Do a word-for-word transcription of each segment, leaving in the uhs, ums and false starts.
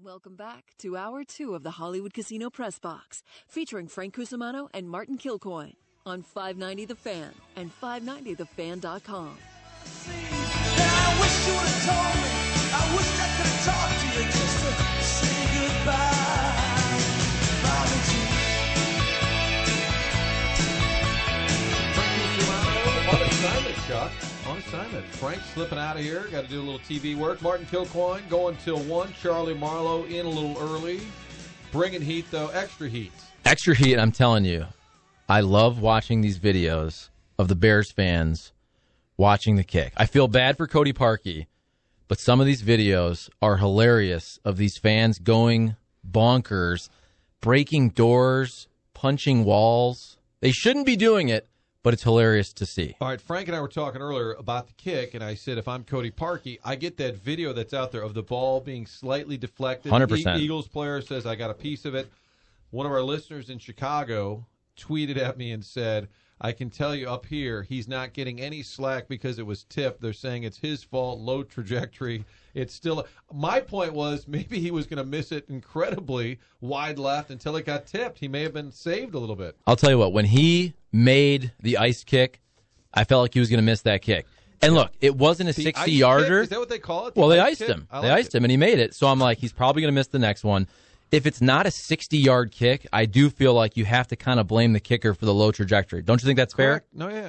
Welcome back to Hour two of the Hollywood Casino Press Box, featuring Frank Cusimano and Martin Kilcoyne on five ninety The Fan and five ninety the fan dot com. I wish you would have told me. I wish I could have talked to you just to say goodbye. On assignment, Chuck. On assignment. Frank slipping out of here. Got to do a little T V work. Martin Kilcoyne going till one. Charlie Marlowe in a little early. Bringing heat, though. Extra heat. Extra heat, I'm telling you. I love watching these videos of the Bears fans watching the kick. I feel bad for Cody Parkey, but some of these videos are hilarious of these fans going bonkers, breaking doors, punching walls. They shouldn't be doing it, but it's hilarious to see. All right, Frank and I were talking earlier about the kick, and I said if I'm Cody Parkey, I get that video that's out there of the ball being slightly deflected. one hundred percent. The Eagles player says, I got a piece of it. One of our listeners in Chicago tweeted at me and said, I can tell you up here, he's not getting any slack because it was tipped. They're saying it's his fault, low trajectory. It's still – my point was maybe he was going to miss it incredibly wide left until it got tipped. He may have been saved a little bit. I'll tell you what, when he made the ice kick, I felt like he was going to miss that kick. And look, it wasn't a sixty-yarder. Is that what they call it? The well, they iced kick? him. Like they iced it. him, and he made it. So I'm like, he's probably going to miss the next one. If it's not a sixty-yard kick, I do feel like you have to kind of blame the kicker for the low trajectory. Don't you think that's Correct. fair? No, yeah.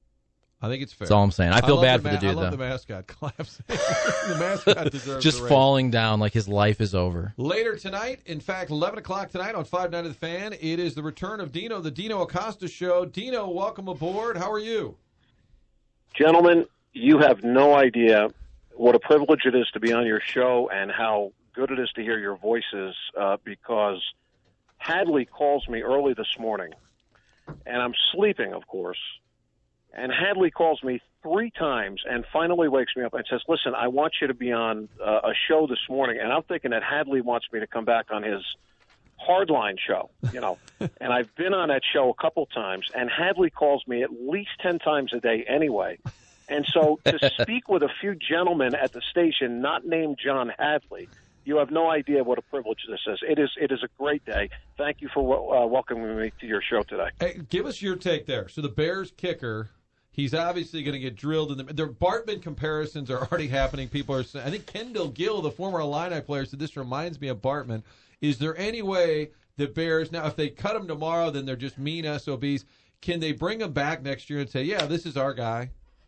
I think it's fair. That's all I'm saying. I feel I bad the for the ma- dude, I love though. the mascot collapsing. The mascot deserves Just the raise. falling down like his life is over. Later tonight, in fact, eleven o'clock tonight on five ninety The Fan, it is the return of Dino, the Dino Acosta Show. Dino, welcome aboard. How are you? Gentlemen, you have no idea what a privilege it is to be on your show and how good it is to hear your voices uh, because Hadley calls me early this morning, and I'm sleeping, of course, and Hadley calls me three times and finally wakes me up and says, listen, I want you to be on uh, a show this morning, and I'm thinking that Hadley wants me to come back on his Hardline show, you know, and I've been on that show a couple times, and Hadley calls me at least ten times a day anyway. And so to speak with a few gentlemen at the station, not named John Hadley, you have no idea what a privilege this is. It is it is a great day. Thank you for uh, welcoming me to your show today. Hey, give us your take there. So the Bears kicker, he's obviously going to get drilled. In the, the Bartman comparisons are already happening. People are saying, I think Kendall Gill, the former Illini player, said this reminds me of Bartman. Is there any way the Bears, now if they cut him tomorrow, then they're just mean S O Bs. Can they bring him back next year and say, yeah, this is our guy?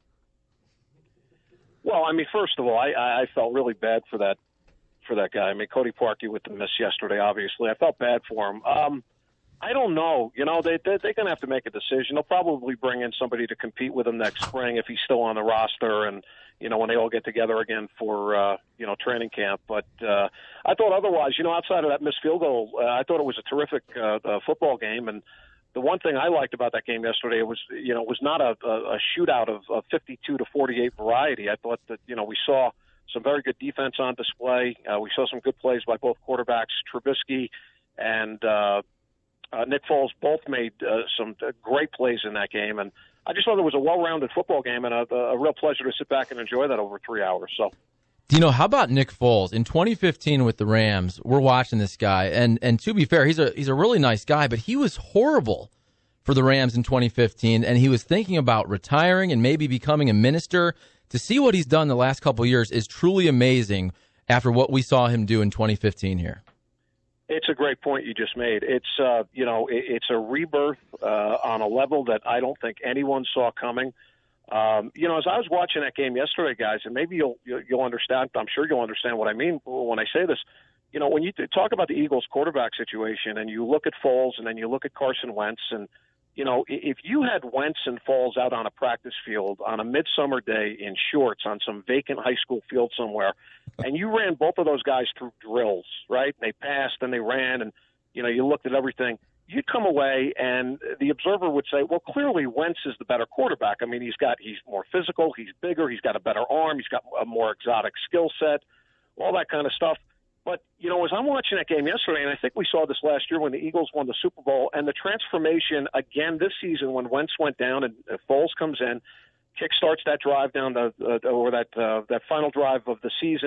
Well, I mean, first of all, I, I felt really bad for that for that guy. I mean, Cody Parkey with the miss yesterday, obviously. I felt bad for him. Um, I don't know. You know, they, they, they're going to have to make a decision. They'll probably bring in somebody to compete with him next spring if he's still on the roster and, you know, when they all get together again for, uh, you know, training camp. But uh, I thought otherwise, you know, outside of that missed field goal, uh, I thought it was a terrific uh, uh, football game. And the one thing I liked about that game yesterday was, you know, it was not a, a, a shootout of, of fifty-two to forty-eight variety. I thought that, you know, we saw some very good defense on display. Uh, we saw some good plays by both quarterbacks, Trubisky and uh, uh, Nick Foles both made uh, some great plays in that game. And I just thought it was a well-rounded football game and a, a real pleasure to sit back and enjoy that over three hours. So, Do you know, how about Nick Foles? In twenty fifteen with the Rams, we're watching this guy, and and to be fair, he's a he's a really nice guy, but he was horrible for the Rams in twenty fifteen, and he was thinking about retiring and maybe becoming a minister. To see what he's done the last couple of years is truly amazing after what we saw him do in twenty fifteen here. It's a great point you just made. It's, uh, you know, it, it's a rebirth uh, on a level that I don't think anyone saw coming. Um, you know, as I was watching that game yesterday, guys, and maybe you'll you'll understand. I'm sure you'll understand what I mean when I say this. You know, when you talk about the Eagles' quarterback situation, and you look at Foles, and then you look at Carson Wentz, and you know, if you had Wentz and Foles out on a practice field on a midsummer day in shorts on some vacant high school field somewhere, and you ran both of those guys through drills, right? They passed and they ran, and you know, you looked at everything. You'd come away, and the observer would say, well, clearly Wentz is the better quarterback. I mean, he's got he's more physical, he's bigger, he's got a better arm, he's got a more exotic skill set, all that kind of stuff. But, you know, as I'm watching that game yesterday, and I think we saw this last year when the Eagles won the Super Bowl, and the transformation again this season when Wentz went down and Foles comes in, kick starts that drive down the uh, or that uh, that final drive of the season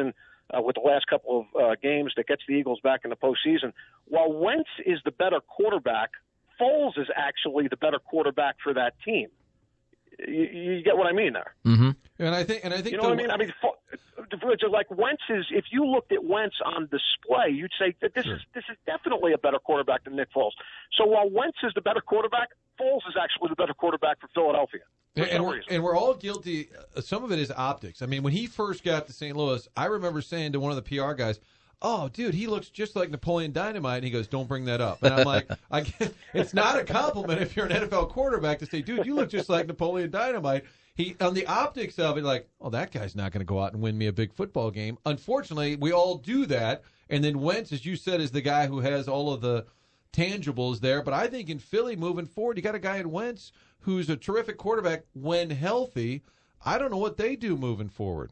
uh, with the last couple of uh, games that gets the Eagles back in the postseason. While Wentz is the better quarterback, Foles is actually the better quarterback for that team. You, you get what I mean there? Mm-hmm. And I think, and I think, You know the, what I mean? I mean, fo- like Wentz is. If you looked at Wentz on display, you'd say that this Sure. is this is definitely a better quarterback than Nick Foles. So while Wentz is the better quarterback, Foles is actually the better quarterback for Philadelphia. For And, some and, we're, reason. and we're all guilty. uh, Some of it is optics. I mean, when he first got to Saint Louis, I remember saying to one of the P R guys, "Oh, dude, he looks just like Napoleon Dynamite." And he goes, "Don't bring that up." And I'm like, I can't, it's not a compliment if you're an N F L quarterback to say, "Dude, you look just like Napoleon Dynamite." He on the optics of it, like, "Oh, that guy's not going to go out and win me a big football game." Unfortunately, we all do that. And then Wentz, as you said, is the guy who has all of the tangibles there. But I think in Philly moving forward, you got a guy in Wentz who's a terrific quarterback when healthy. I don't know what they do moving forward.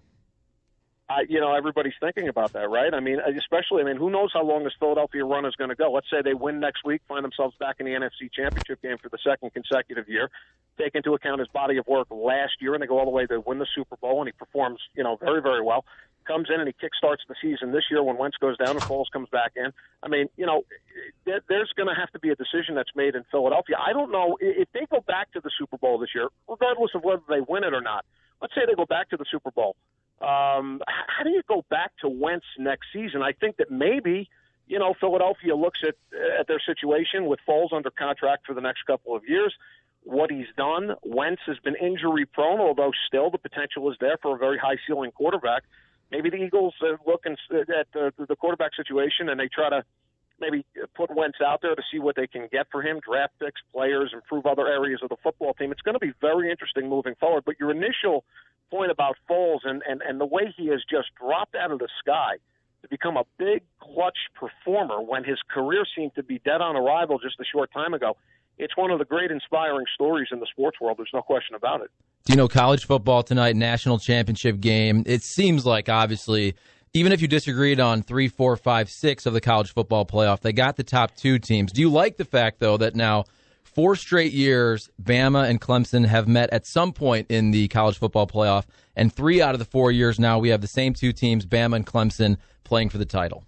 I, you know, everybody's thinking about that, right? I mean, especially, I mean, who knows how long this Philadelphia run is going to go? Let's say they win next week, find themselves back in the N F C Championship game for the second consecutive year. Take into account his body of work last year, and they go all the way to win the Super Bowl, and he performs, you know, very, very well. Comes in and he kickstarts the season this year when Wentz goes down and Foles comes back in. I mean, you know, there, there's going to have to be a decision that's made in Philadelphia. I don't know if they go back to the Super Bowl this year, regardless of whether they win it or not. Let's say they go back to the Super Bowl. Um, how do you go back to Wentz next season? I think that maybe, you know, Philadelphia looks at at their situation with Foles under contract for the next couple of years, what he's done. Wentz has been injury prone, although still the potential is there for a very high ceiling quarterback. Maybe the Eagles uh, look and, at the, the quarterback situation and they try to maybe put Wentz out there to see what they can get for him, draft picks, players, improve other areas of the football team. It's going to be very interesting moving forward. But your initial point about Foles and, and, and the way he has just dropped out of the sky to become a big clutch performer when his career seemed to be dead on arrival just a short time ago, it's one of the great inspiring stories in the sports world. There's no question about it. Do you know college football tonight, national championship game? It seems like, obviously, even if you disagreed on three, four, five, six of the college football playoff, they got the top two teams. Do you like the fact, though, that now four straight years, Bama and Clemson have met at some point in the college football playoff, and three out of the four years now we have the same two teams, Bama and Clemson, playing for the title?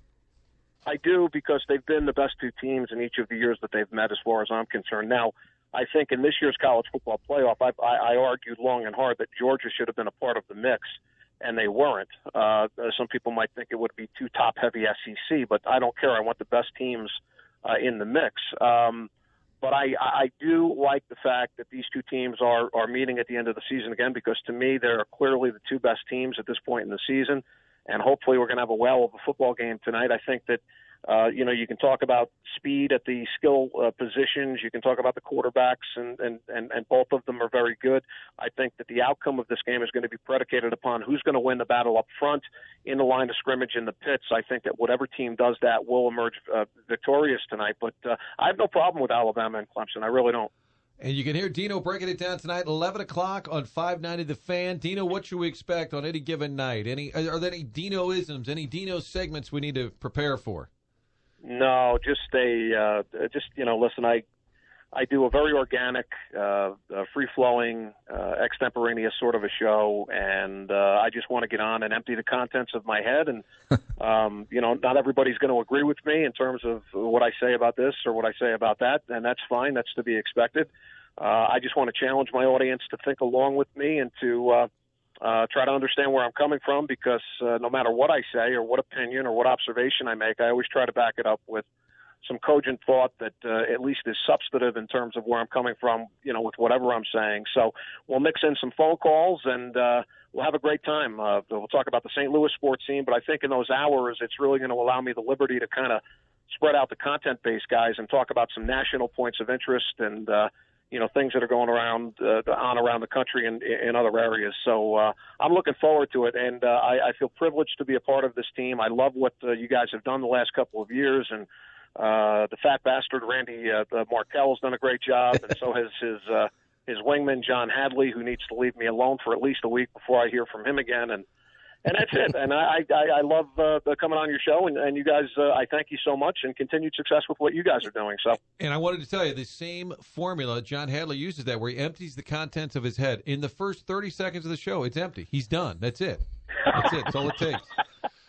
I do, because they've been the best two teams in each of the years that they've met as far as I'm concerned. Now, I think in this year's college football playoff, I, I, I argued long and hard that Georgia should have been a part of the mix, and they weren't. Uh, some people might think it would be too top-heavy S E C, but I don't care. I want the best teams uh, in the mix. Um, but I, I do like the fact that these two teams are, are meeting at the end of the season again, because to me they're clearly the two best teams at this point in the season, and hopefully we're going to have a whale of a football game tonight. I think that Uh, you know, you can talk about speed at the skill uh, positions. You can talk about the quarterbacks, and, and, and, and both of them are very good. I think that the outcome of this game is going to be predicated upon who's going to win the battle up front in the line of scrimmage in the pits. I think that whatever team does that will emerge uh, victorious tonight. But uh, I have no problem with Alabama and Clemson. I really don't. And you can hear Dino breaking it down tonight, eleven o'clock on five ninety The Fan. Dino, what should we expect on any given night? Any Are there any Dino-isms, any Dino segments we need to prepare for? No, just a uh, just you know. Listen, I I do a very organic, uh, uh, free-flowing, uh, extemporaneous sort of a show, and uh, I just want to get on and empty the contents of my head. And um, you know, not everybody's going to agree with me in terms of what I say about this or what I say about that, and that's fine. That's to be expected. Uh, I just want to challenge my audience to think along with me and to uh, Uh, try to understand where I'm coming from, because uh, no matter what I say or what opinion or what observation I make, I always try to back it up with some cogent thought that uh, at least is substantive in terms of where I'm coming from, you know, with whatever I'm saying. So we'll mix in some phone calls, and uh, we'll have a great time. Uh, we'll talk about the Saint Louis sports scene, but I think in those hours it's really going to allow me the liberty to kind of spread out the content base, guys, and talk about some national points of interest and uh, you know, things that are going around uh, on around the country and in other areas. So uh, I'm looking forward to it, and uh, I, I feel privileged to be a part of this team. I love what uh, you guys have done the last couple of years, and uh, the fat bastard Randy uh, Markell has done a great job, and so has his uh, his wingman John Hadley, who needs to leave me alone for at least a week before I hear from him again. And And that's it. And I, I, I love uh, coming on your show, and, and you guys, uh, I thank you so much, and continued success with what you guys are doing. So, and I wanted to tell you the same formula John Hadley uses that, where he empties the contents of his head in the first thirty seconds of the show. It's empty. He's done. That's it. That's it. That's all it takes.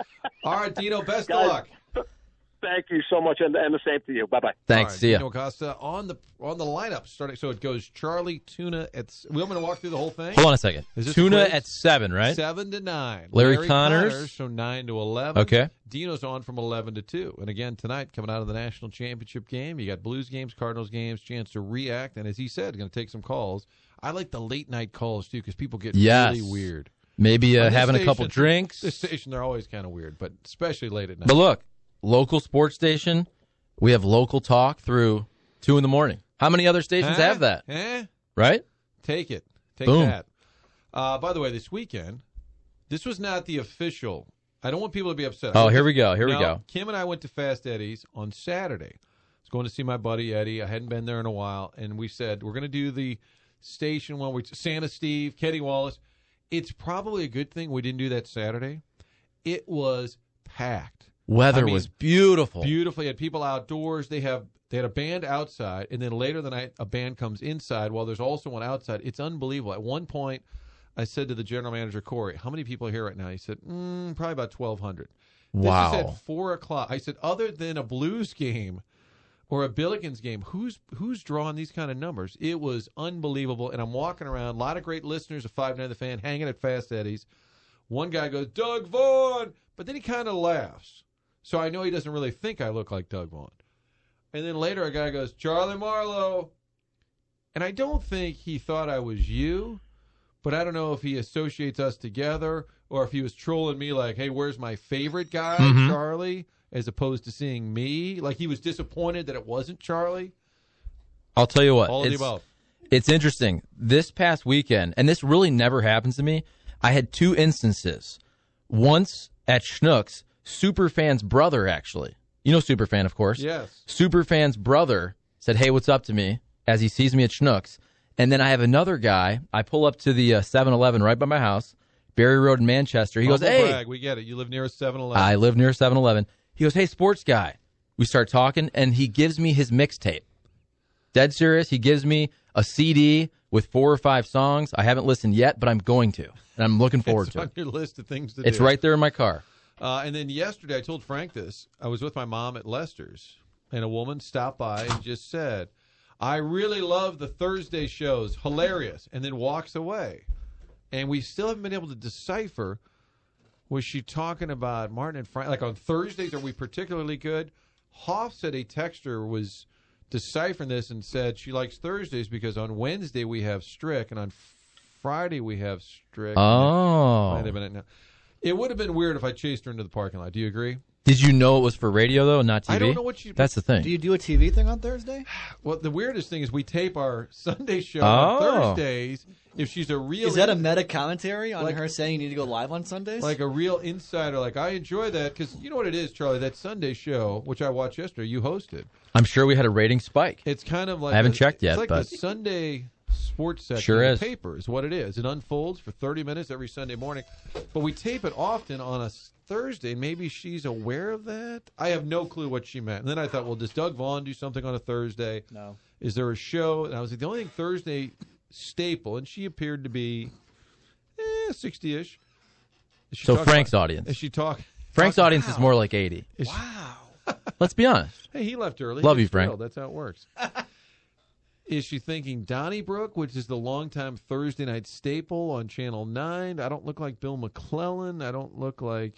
All right, Dino, best Guys, of luck. Thank you so much, and, and the same to you. Bye-bye. Thanks. All right, See ya. Dino Acosta on the on the lineup starting. So it goes Charlie Tuna at. We want me to walk through the whole thing. Hold on a second. Is this Tuna a quiz? at seven, right? Seven to nine. Larry Connors. So nine to eleven. Okay. Dino's on from eleven to two. And again tonight, coming out of the national championship game, you got Blues games, Cardinals games, chance to react, and as he said, going to take some calls. I like the late night calls too because people get Yes. really weird. Maybe uh, On this having a station- couple drinks. This station, they're always kind of weird, but especially late at night. But look, local sports station, we have local talk through two in the morning. How many other stations Huh? have that? Eh? Right? Take it. Take Boom. that. Uh, by the way, this weekend, this was not the official. I don't want people to be upset. Oh, here we go. Here we No, go. Kim and I went to Fast Eddie's on Saturday. I was going to see my buddy Eddie. I hadn't been there in a while, and we said we're going to do the station one. We Santa Steve, Kenny Wallace. It's probably a good thing we didn't do that Saturday. It was packed. Weather I mean, was beautiful. Beautifully. Had people outdoors. They have they had a band outside, and then later the night a band comes inside while there's also one outside. It's unbelievable. At one point, I said to the general manager Corey, "How many people are here right now?" He said, mm, "Probably about twelve hundred." Wow. This is at four o'clock. I said, "Other than a Blues game or a Billikens game, who's who's drawing these kind of numbers?" It was unbelievable. And I'm walking around. A lot of great listeners of five nine The Fan hanging at Fast Eddie's. One guy goes, "Doug Vaughn," but then he kind of laughs. So I know he doesn't really think I look like Doug Vaughn. And then later a guy goes, "Charlie Marlowe." And I don't think he thought I was you, but I don't know if he associates us together or if he was trolling me like, "Hey, where's my favorite guy, Mhm. Charlie?" as opposed to seeing me. Like he was disappointed that it wasn't Charlie. I'll tell you what. All of the it's, above. it's interesting. This past weekend, and this really never happens to me, I had two instances. Once at Schnucks, Superfan's brother, actually. You know Superfan, of course. Yes. Superfan's brother said, "Hey, what's up?" to me as he sees me at Schnucks. And then I have another guy. I pull up to the uh, seven eleven right by my house, Barry Road in Manchester. He goes, Humble "Hey." brag, we get it. You live near a seven eleven. I live near seven eleven. He goes, "Hey, sports guy." We start talking, and he gives me his mixtape. Dead serious. He gives me a C D with four or five songs. I haven't listened yet, but I'm going to, and I'm looking forward It's to on it. your list of things to It's do. right there in my car. Uh, and then yesterday, I told Frank this. I was with my mom at Lester's, and a woman stopped by and just said, "I really love the Thursday shows. Hilarious," and then walks away. And we still haven't been able to decipher, was she talking about Martin and Frank? Like on Thursdays, are we particularly good? Hoff said a texter was deciphering this and said she likes Thursdays because on Wednesday we have Strick, and on Friday we have Strick. Oh. Might have been it now. It would have been weird if I chased her into the parking lot. Do you agree? Did you know it was for radio, though, and not T V? I don't know what she... That's the thing. Do you do a T V thing on Thursday? Well, the weirdest thing is we tape our Sunday show Oh. on Thursdays. If she's a real... Is that a meta commentary on Like- her saying you need to go live on Sundays? Like a real insider. Like, I enjoy that because you know what it is, Charlie? That Sunday show, which I watched yesterday, you hosted. I'm sure we had a rating spike. It's kind of like... I haven't a- checked yet, It's like but- the Sunday sports section Sure of is. the paper is what it is. It unfolds for thirty minutes every Sunday morning. But we tape it often on a s- Thursday. Maybe she's aware of that. I have no clue what she meant. And then I thought, well, does Doug Vaughn do something on a Thursday? no. Is there a show? And I was like, the only thing Thursday staple, and she appeared to be eh, sixty-ish. Is she So talking Frank's about- audience. Is she talk? Frank's talk- audience is more like eighty. is she- Wow. Let's be honest. hey, he left early. Love He's you, Frank. thrilled. That's how it works. Is she thinking Donnybrook, which is the longtime Thursday night staple on Channel nine? I don't look like Bill McClellan. I don't look like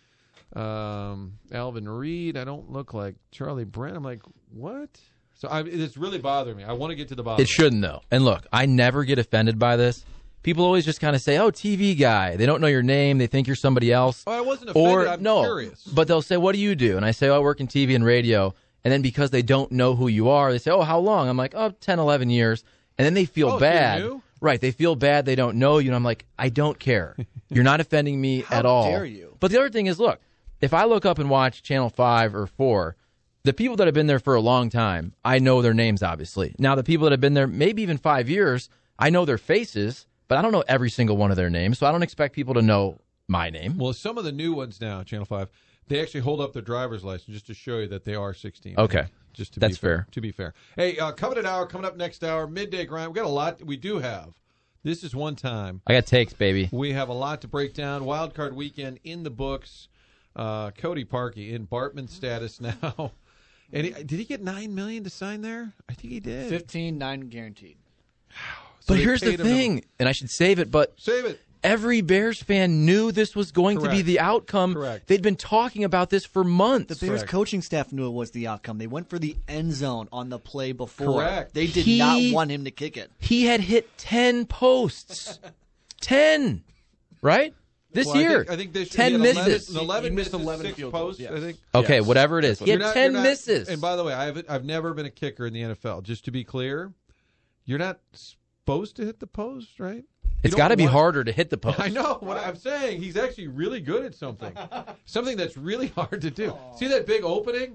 um, Alvin Reed. I don't look like Charlie Brent. I'm like, what? So I, it's really bothering me. I want to get to the bottom. It shouldn't, though. And look, I never get offended by this. People always just kind of say, "Oh, T V guy." They don't know your name. They think you're somebody else. Oh, I wasn't offended. Or I'm no, curious. but they'll say, "What do you do?" And I say, "Oh, I work in T V and radio." And then because they don't know who you are, they say, "Oh, how long?" I'm like, "Oh, ten, eleven years." And then they feel Oh, so bad. you're new? Right, they feel bad they don't know you. And I'm like, "I don't care. You're not offending me How at all." dare you. But the other thing is, look, if I look up and watch Channel five or four, the people that have been there for a long time, I know their names, obviously. Now, the people that have been there maybe even five years, I know their faces, but I don't know every single one of their names, so I don't expect people to know my name. Well, some of the new ones now, Channel five, they actually hold up their driver's license just to show you that they are sixteen. Okay. Just to That's be fair. fair. To be fair. Hey, uh, coming an hour, coming up next hour, midday grind. We got a lot. We do have. This is one time. I got takes, baby. We have a lot to break down. Wild card weekend in the books. Uh, Cody Parkey in Bartman status now. And he, did he get nine million dollars to sign there? I think he did. fifteen, nine guaranteed. So but they here's the paid him thing, to- and I should save it, but Save it. every Bears fan knew this was going to be Correct. the outcome. Correct. They'd been talking about this for months. The Bears Correct. coaching staff knew it was the outcome. They went for the end zone on the play before. Correct. They did He- not want him to kick it. He had hit ten posts. ten, right? This Well, I year. think, I think this ten he had misses. eleven, eleven He missed misses, eleven six field goals, posts, yes. I think. Okay, Yes. whatever it is. He You're had not- ten you're not- misses. And by the way, I've I've never been a kicker in the N F L. Just to be clear, you're not supposed to hit the post, right? it's got to be want- harder to hit the post. I know what I'm saying. He's actually really good at something, something that's really hard to do. See that big opening?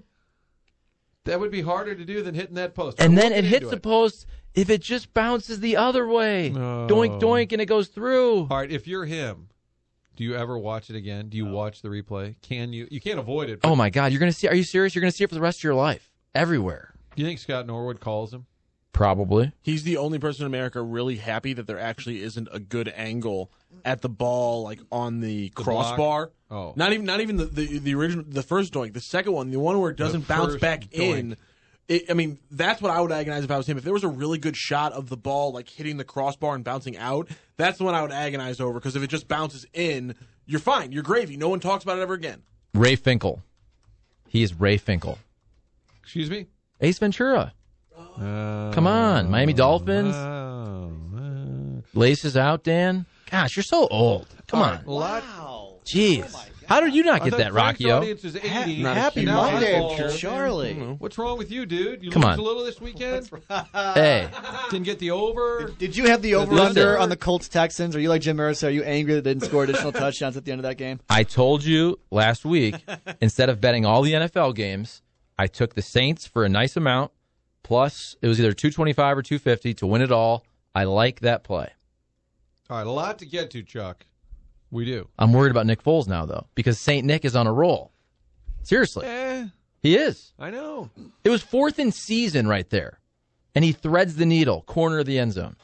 That would be harder to do than hitting that post. And I'm then looking it hits into the post if it just bounces the other way. No. Doink, doink, and it goes through. All right, if you're him, do you ever watch it again? Do you watch the replay? Can you? You can't avoid it. but Oh, my God. You're going to see. Are you serious? You're going to see it for the rest of your life. Everywhere. Do you think Scott Norwood calls him? Probably. He's the only person in America really happy that there actually isn't a good angle at the ball, like on the, crossbar. Oh. Not even not even the, the the original the first doink. The second one, the one where it doesn't The bounce first back doink. in. It, I mean, that's what I would agonize if I was him. If there was a really good shot of the ball like hitting the crossbar and bouncing out, that's the one I would agonize over. Because if it just bounces in, you're fine. You're gravy. No one talks about it ever again. Ray Finkel. He is Ray Finkel. Excuse me. Ace Ventura. Uh, Come on. Miami Dolphins. Oh, uh, Laces out, Dan. Gosh, you're so old. Come all on. right, a lot. Wow. Jeez. How did you not I get thought that, Frank's Rockio? audience is eighty. Not a Happy huge Now Monday, I'm old. Charlie. What's wrong with you, dude? You Come lose on. a little this weekend? Hey. Didn't get the over? Did you have the Listen. over-under on the Colts Texans? Are you like Jim Mercer? Are you angry that they didn't score additional touchdowns at the end of that game? I told you last week, instead of betting all the N F L games, I took the Saints for a nice amount. Plus, it was either two twenty-five or two fifty to win it all. I like that play. All right, a lot to get to, Chuck. We do. I'm worried about Nick Foles now, though, because Saint Nick is on a roll. Seriously. Eh, He is. I know. It was fourth in season right there. And he threads the needle, corner of the end zone.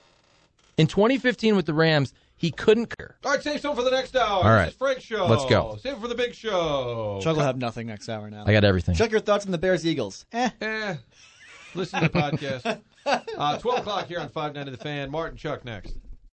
In twenty fifteen with the Rams, he couldn't. All right, save some for the next hour. All This right. is Frank's show. Let's go. Save it for the big show. Chuck will have nothing next hour now. I got everything. Chuck, your thoughts on the Bears Eagles? Eh. Eh, listen to the podcast. Uh, twelve o'clock here on five ninety The Fan. Martin, Chuck next.